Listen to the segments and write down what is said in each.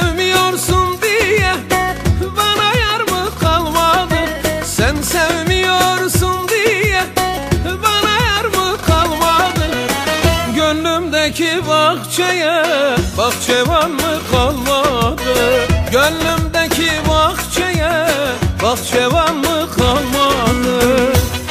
sevmiyorsun diye bana yar mı kalmadı? Sen sevmiyorsun diye bana yar mı kalmadı? Gönlümdeki bahçeye bahçevan mı kalmadı? Gönlümdeki bahçeye bahçevan mı kalmadı?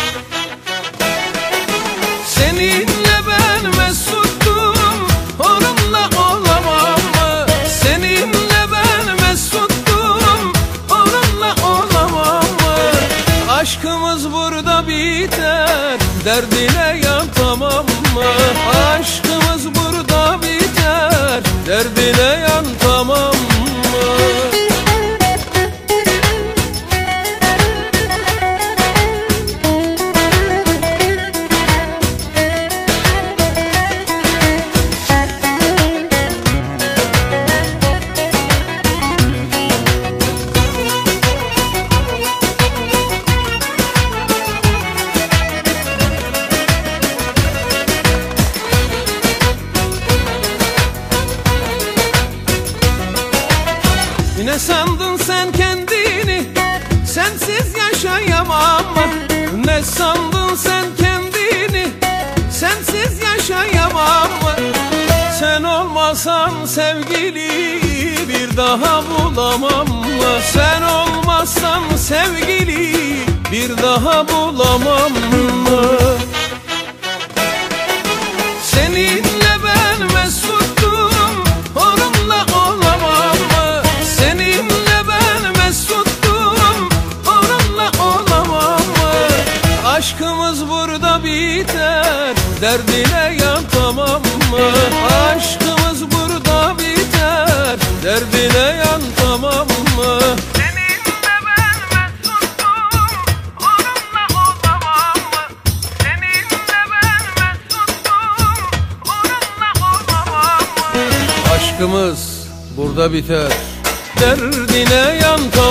Seninle ben mesuttum, onunla olamam mı? Seninle ben mesuttum, onunla olamam mı? Aşkımız burada biter, derdine yantamam mı? Aşkımız burada biter, derdine yantamam mı? Ne sandın sen kendini, sensiz yaşayamam mı? Ne sandın sen kendini, sensiz yaşayamam mı? Sen olmasan sevgili bir daha bulamam mı? Sen olmazsan sevgili bir daha bulamam mı? Seninle ben mesuttum, onunla olamam mı? Seninle ben mesuttum, onunla olamam mı? Aşkımız burada biter, derdine yantamam mı? Aşkımız burada biter, derdine yantamam mı? Seninle ben mesuttum, onunla olamam mı? Seninle ben mesuttum, onunla olamam mı? Aşkımız burada biter, derdine yantamam mı?